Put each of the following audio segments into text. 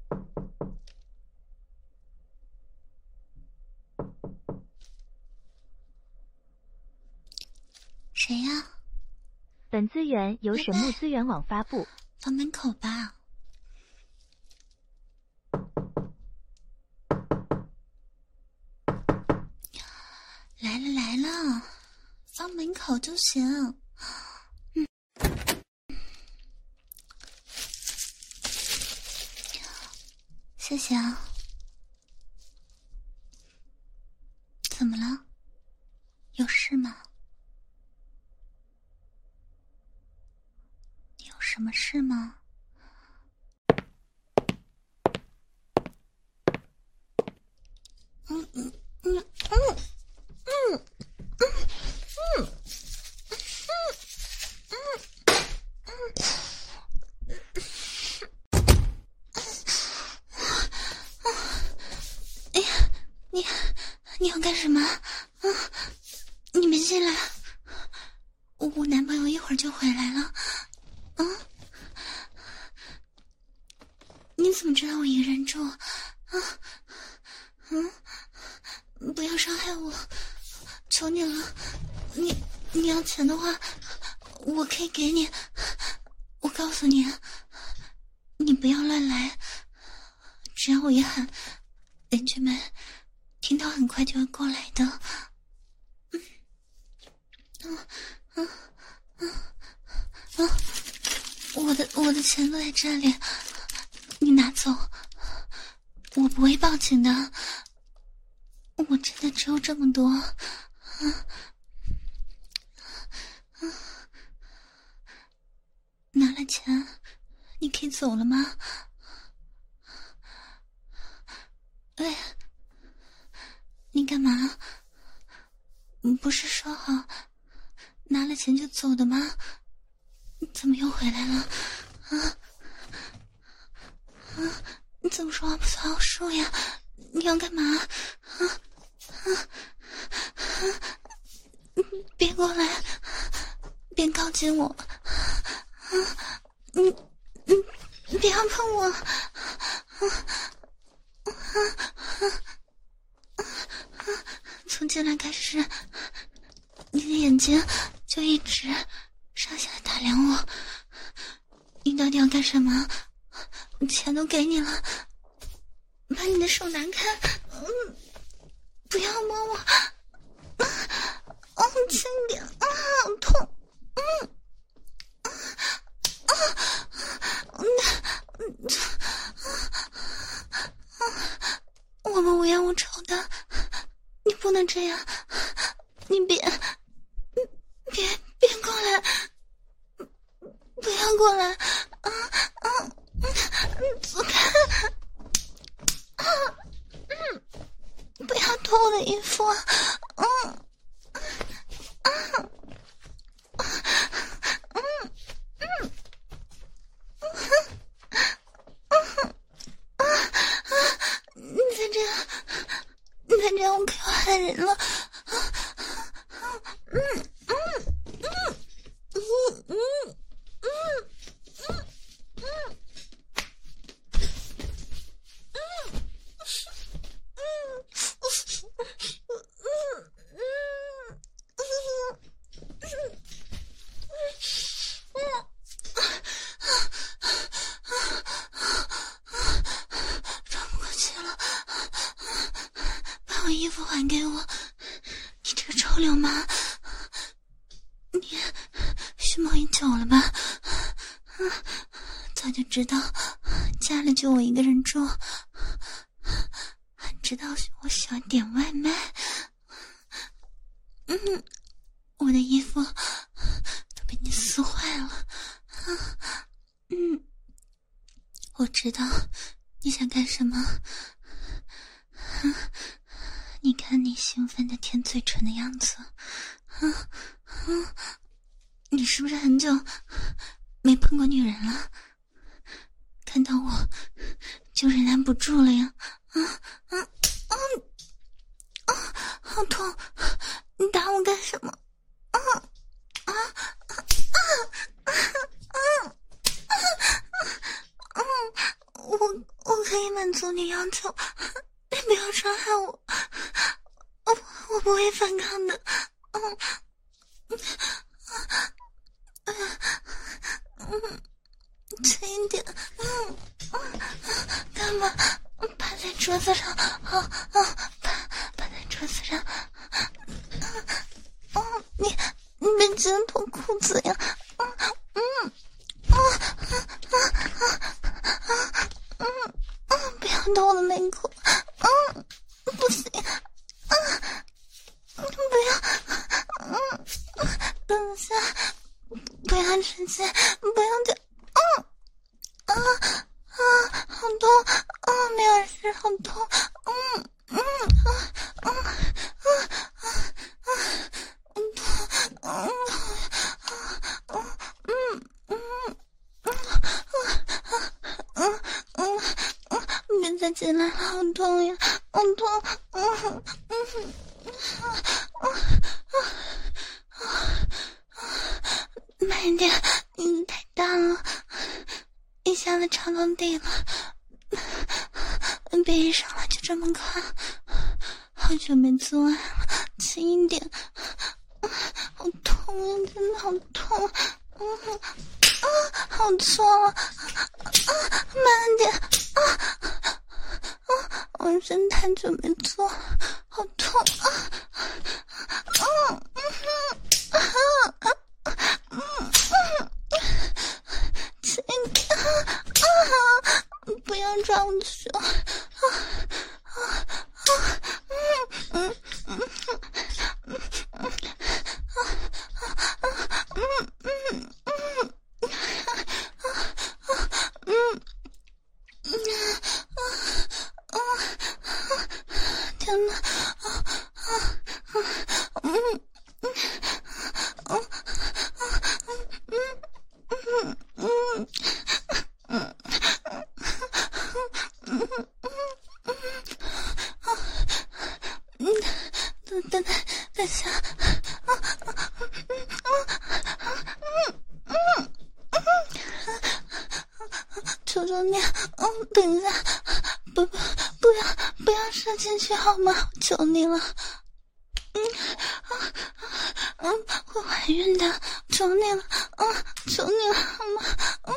谁呀？ 本资源由神木资源网发布。 放门口吧。来了来了，放门口就行。谢谢啊。怎么了？有事吗？你有什么事吗？哎呀，你要干什么？你没进来，我男朋友一会儿就回来了。你怎么知道我一个人住？不要伤害我，求你了。你要钱的话，我可以给你。我告诉你，你不要乱来。只要我一喊，邻居们听到很快就会过来的。我的钱都在这里，你拿走，我不会报警的。我真的只有这么多。拿了钱，你可以走了吗？喂，你干嘛？不是说好拿了钱就走的吗？怎么又回来了？你怎么说话不算好数呀？你要干嘛？别过来，别靠近我！你不要碰我！从进来开始，你的眼睛就一直上下打量我。你到底要干什么？钱都给你了，把你的手拿开！不要摸我！轻点！好痛！我们无冤无仇的，你不能这样！你别过来！不要过来！走开！不要脱我的衣服！你再这样我可要害人了！衣服还给我！你这个臭流氓！你蓄谋已久了吧？早就知道家里就我一个人住，还知道我喜欢点外卖。我的衣服都被你撕坏了。我知道你想干什么。你看你兴奋的舔嘴唇的样子，你是不是很久没碰过女人了？看到我就忍耐不住了呀！好痛！你打我干什么？我可以满足你要求，你不要伤害我，我不会反抗的。轻一点。干嘛？趴在桌子上，趴在桌子上。你别记得脱裤子呀。不要动我的内裤。不行。不要。等一下，不要直接，不要的。好痛。没有事，好痛。别再进来了，好痛呀，好痛。慢一点，你太大了，一下子插到地了。别一上来就这么快，好久没做爱了，轻一点。好痛呀，真的好痛。好痛啊！慢点。我真太久没做，好痛。轻点。不要抓我的手。天哪！等下。求求你，等一下，不要射进去好吗？求你了。会怀孕的，求你了，求你了好吗？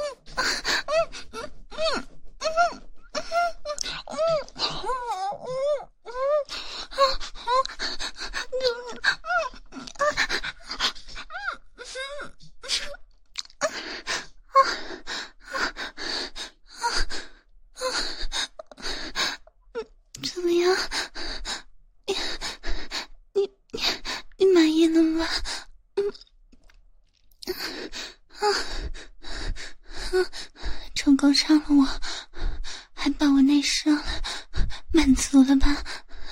怎么样？你满意了吗？成功上了我，还把我内射了，满足了吧？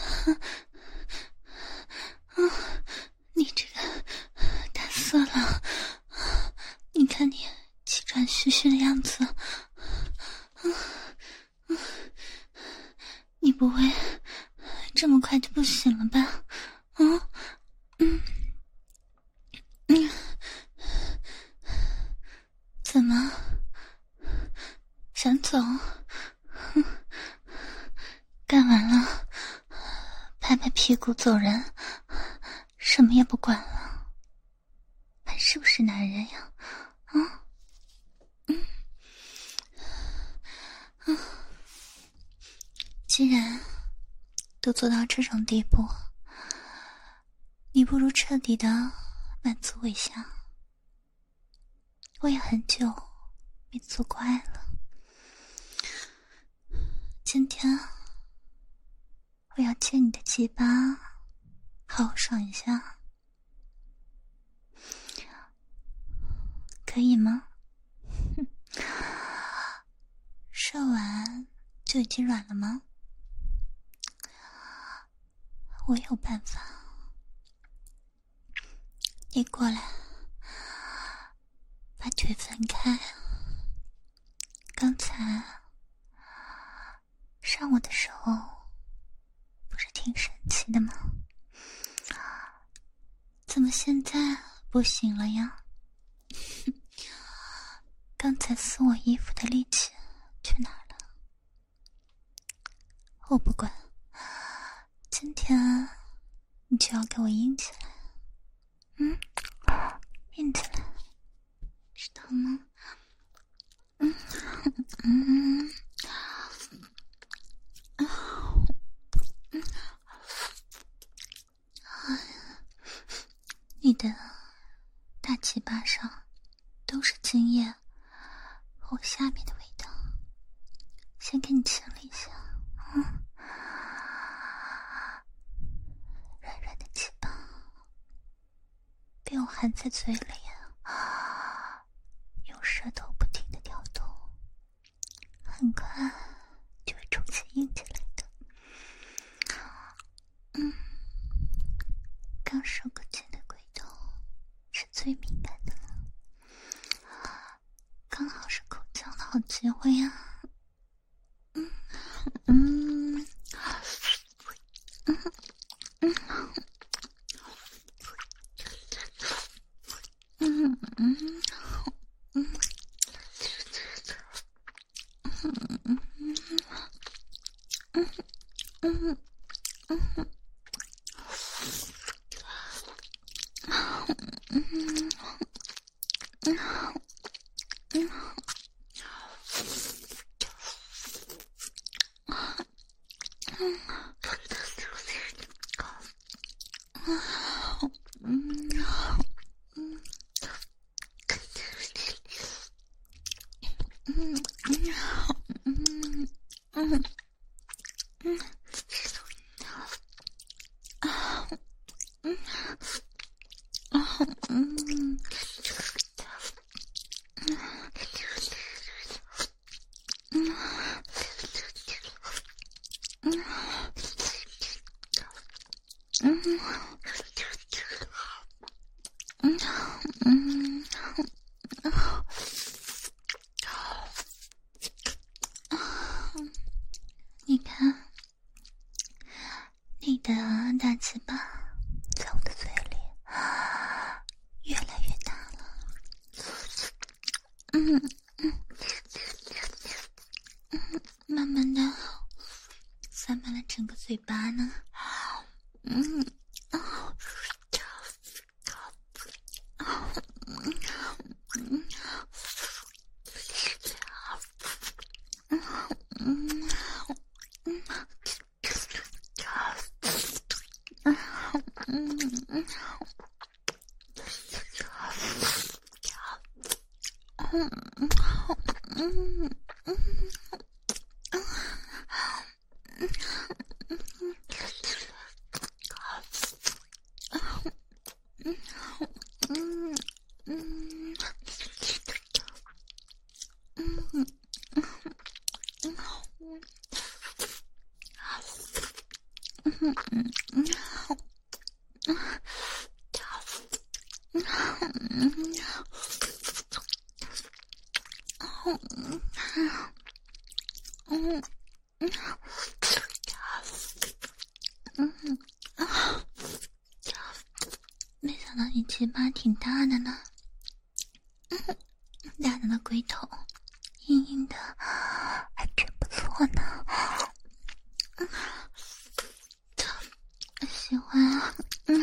你这个大色狼，你看你气喘吁吁的样子，你不会这么快就不行了吧？怎么想走？干完了拍拍屁股走人，什么也不管了，还是不是男人呀？既然都做到这种地步，你不如彻底的满足我一下。我也很久没做过爱了，今天我要借你的鸡巴好好爽一下，可以吗？射完就已经软了吗？我有办法，你过来，把腿分开。刚才上我的时候不是挺神奇的吗？怎么现在不行了呀？刚才撕我衣服的力气去哪儿了？ 我不管，今天你就要给我硬起来，硬起来，知道吗？你的大鸡巴上都是精液和我下面的味道，先给你清理一下。软软的鸡巴被我含在嘴里，用舌头不停地挑动，很快就会重新硬起来的。刚受过精的龟头是最敏感的了，刚好是口交的好机会啊。你看，你的大鸡巴在我的嘴里越来越大了。慢慢的塞满了整个嘴巴呢。没想到你鸡巴挺大的呢，大大的龟头，硬硬的，还真不错呢。喜欢啊。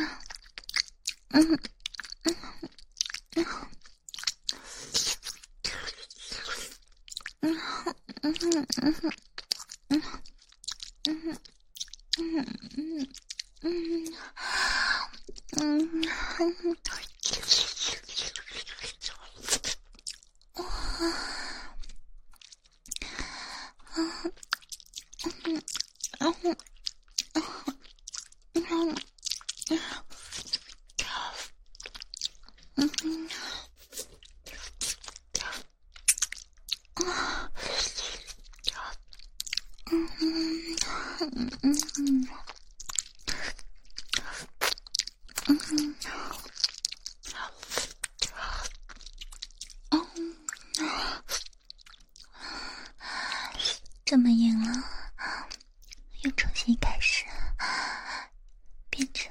这么硬了，又重新开始，变成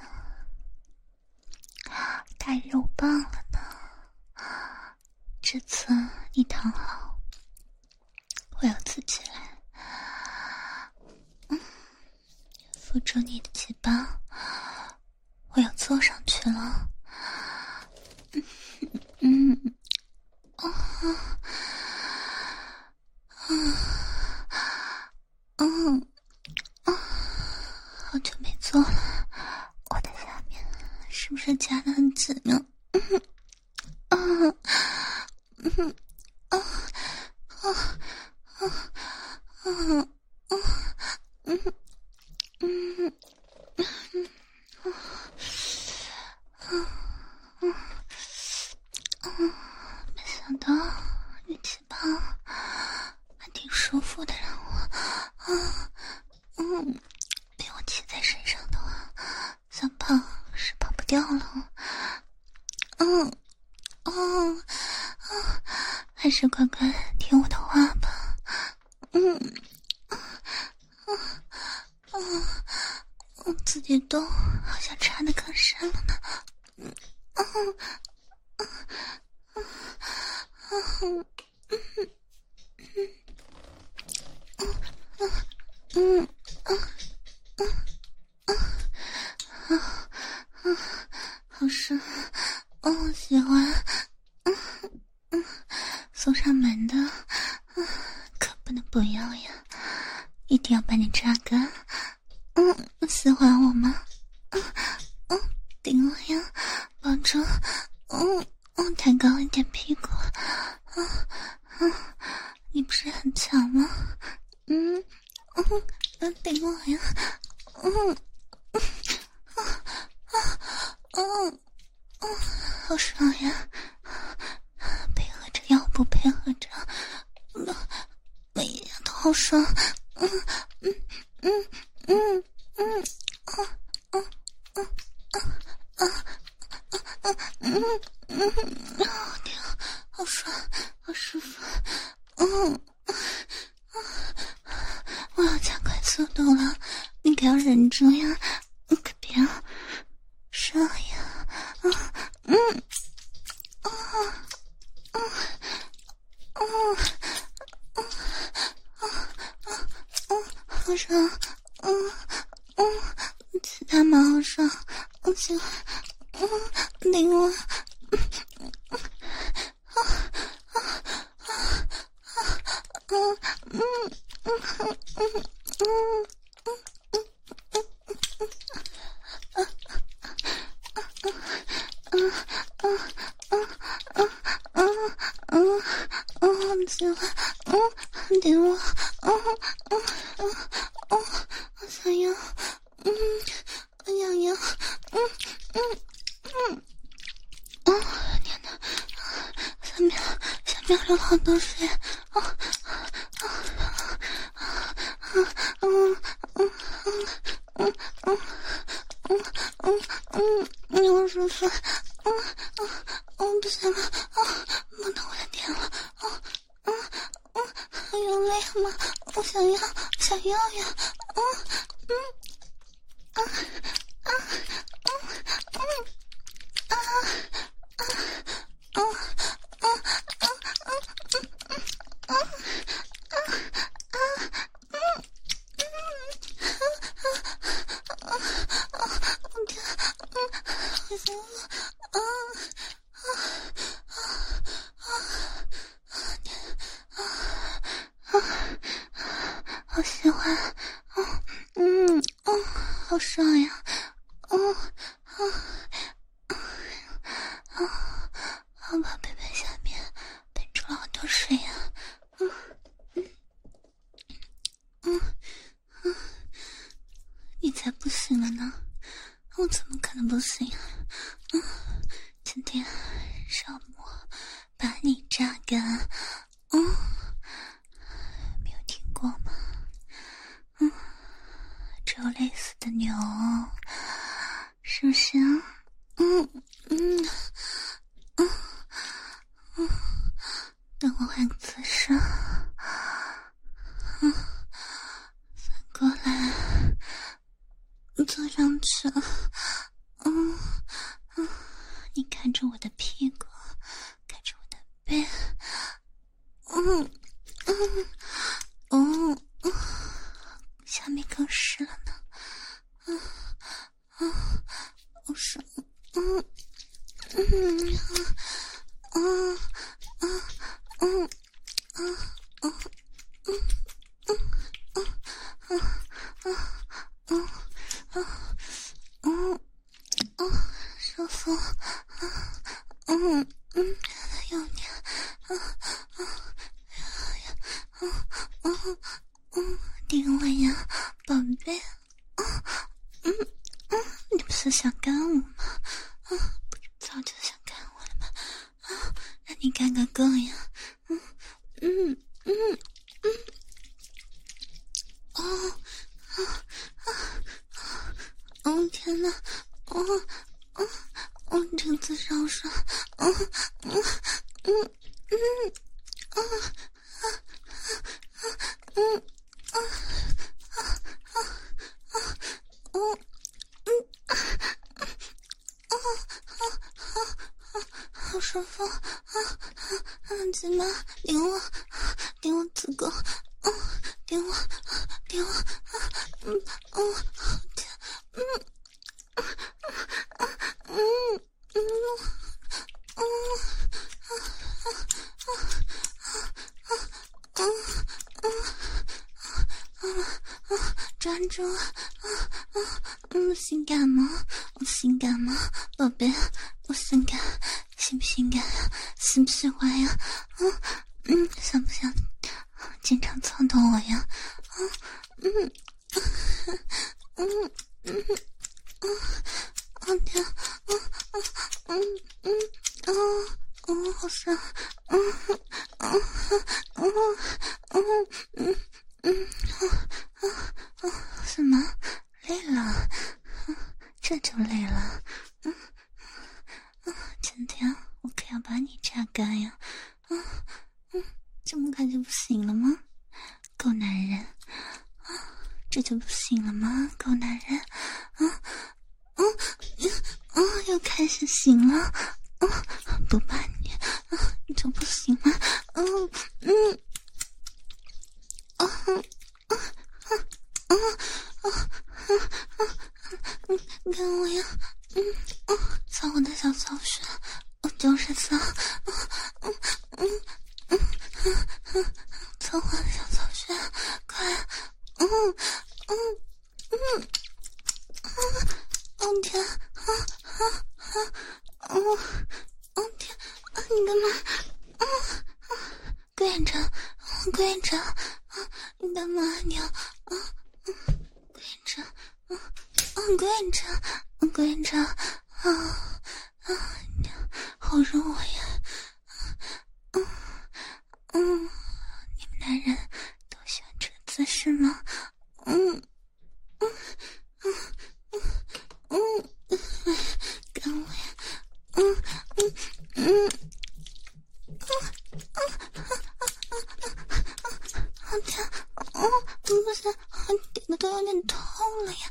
大肉棒了呢。这次你躺好，我要自己来。 扶住你的肩膀，我要坐上去了。好久没做了，我的下面是不是夹得很紧呢？没想到你肩膀还挺舒服的，让我被我骑在身上的话，想跑是跑不掉了。还是乖乖听我的话吧。我自己动好像插得更深了呢。好爽，我喜欢。送上门的，可不能不要呀，一定要把你榨干。喜欢我吗？顶我呀，抱住，抬高一点屁股。你不是很强吗？顶我呀。好爽呀，配合着腰部，配合着每一样都好爽。天，好爽，好舒服。我要加快速度了，你可要忍住呀，你可别射呀。好爽，其他蛮好爽，我喜欢，顶我。喜欢，顶我，我想要，我痒痒，天哪，下面流了好多水，我舒服，不行了，摸到我的天了，有累吗？我想要呀，好喜欢，好爽呀，好吧，贝贝下面喷出了好多水呀，你才不行了呢，我怎么可能不行啊？今天让我把你榨干，没有听过吗？只有累死的牛，是不是啊？等我换个姿势，翻过来，坐上去，你看着我的屁股，看着我的背，下面更湿了呢， 我说，舒服，有你，顶我呀，宝贝，你不是想干我吗？不是早就想干我了吗？让你干个够呀！天哪！这个姿势好爽！好舒服！怎么顶我子宫！顶我！天！专注！性感吗？我性感吗？宝贝，我性感，喜不性感呀？喜不喜欢呀？想不想经常操动我呀？天，好爽！什么？累了？这就累了？今天我可要把你榨干呀！这么快就不行了吗？狗男人！这就不行了吗？狗男人！又开始行了！不把你，你就不行了！你看我呀，操我的小草穴，我就是骚，操我的小草穴，快，天，天，你干嘛？跪着，你干嘛？你要跪着，好热我呀！你们男人都喜欢这个姿势吗？干我呀！天，不是，点的都有点痛了呀！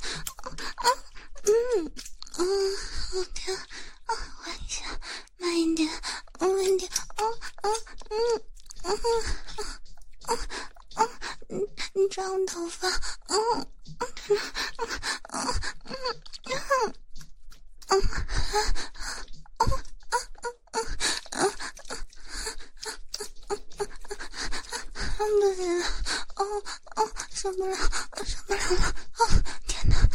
天，换一下，慢一点，你抓我头发，不行了，受不了了，天哪，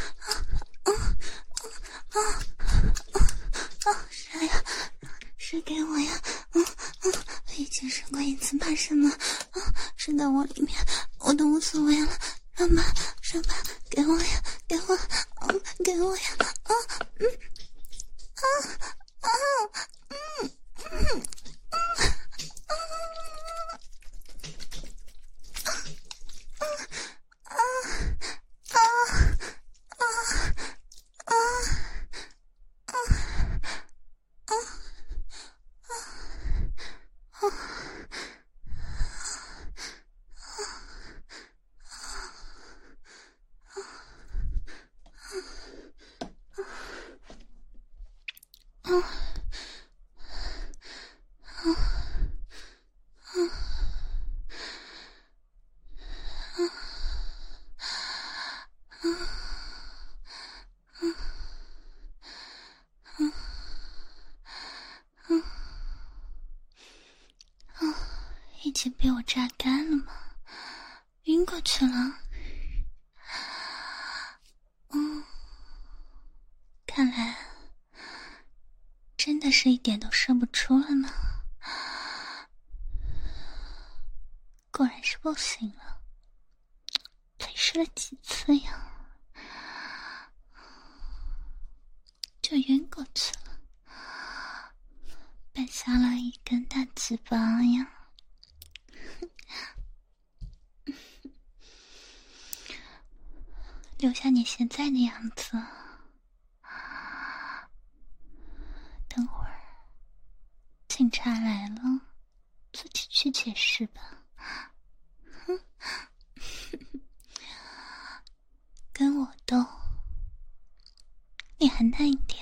是呀，是给我呀，已经试过一次，怕什么？是在我里面，我都无所谓了，上吧，给我呀，给我呀， 过去了。看来真的是一点都射不出了呢。果然是不行了，才试了几次呀，就晕过去了，摆下了一根大鸡巴呀。留下你现在的样子，等会儿警察来了，自己去解释吧。跟我斗，你还慢一点。